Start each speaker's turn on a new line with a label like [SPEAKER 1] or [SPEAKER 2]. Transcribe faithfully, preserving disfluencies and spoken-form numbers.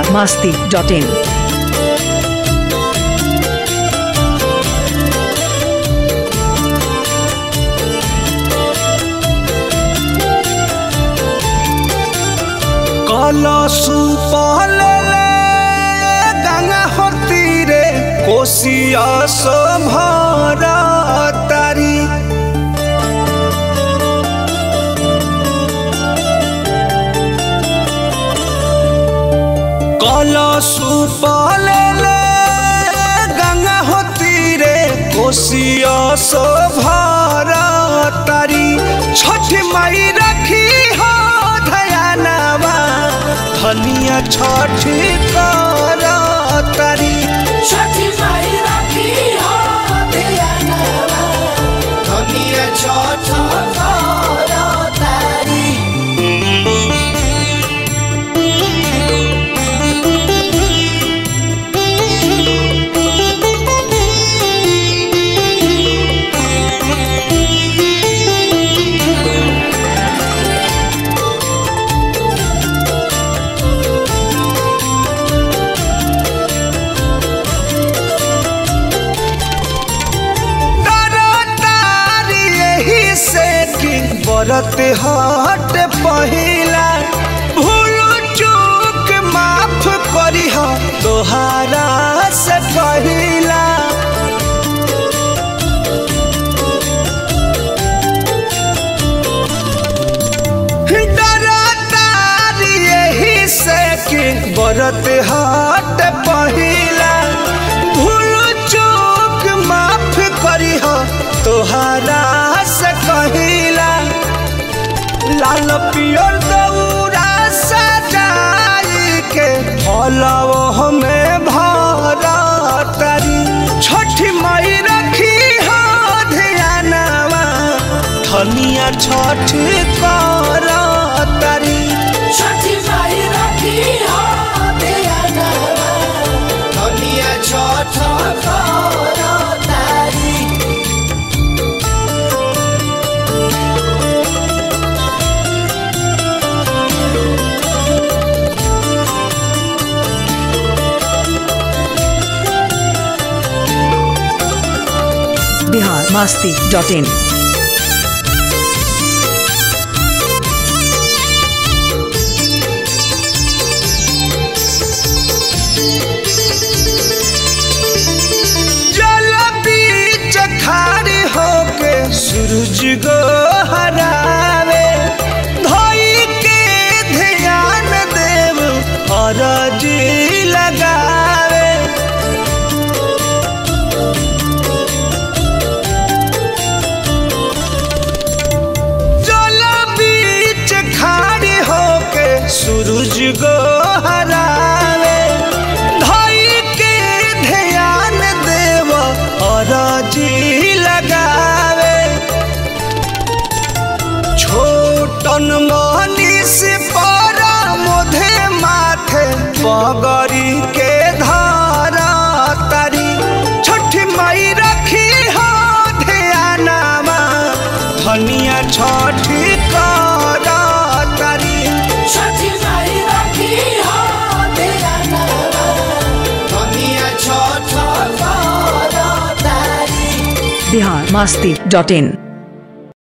[SPEAKER 1] Bihar Masti dot in.
[SPEAKER 2] सुपले गंगा होती रे कोसिया संभारा तारी कला सुपले गंगा होती रे कोसिया संभारा तारी छठ माई रखी हो धयानवा धनिया छठ करा तारी
[SPEAKER 3] छठ माई रखी हो धयानवा धनिया छठ करा तारी।
[SPEAKER 2] बरत हट पहिला भूल चूक माफ करी हो तोहारा से पहिला डरतार यही से कि बरत हट पहिला भूल चूक माफ करी हो तोहारा से कहिला लाल पियर दौरा सजाई के फलव हमें भरा तारी छठ माई रखी हो ध्यानवा धनिया छठ करा तारी
[SPEAKER 3] छठ माई रखी हो ध्यानवा धनिया छठ करा तारी।
[SPEAKER 1] Bihar Masti dot in.
[SPEAKER 2] जल बीच खारी होके सूरज गो हरावे धोई के ध्यान देव अरजी लगावे सूरज गो हरावे धोई के ध्यान देव अरजी लगावे छोटन मनीष पर मोधे माथे पगड़ी के धारा तारी छठ माई रखी हो ध्यानवा धनिया छठ करा तारी
[SPEAKER 3] छठ माई रखी हो ध्यानवा धनिया छठ करा तारी।
[SPEAKER 1] बिहार मस्ती डॉट इन।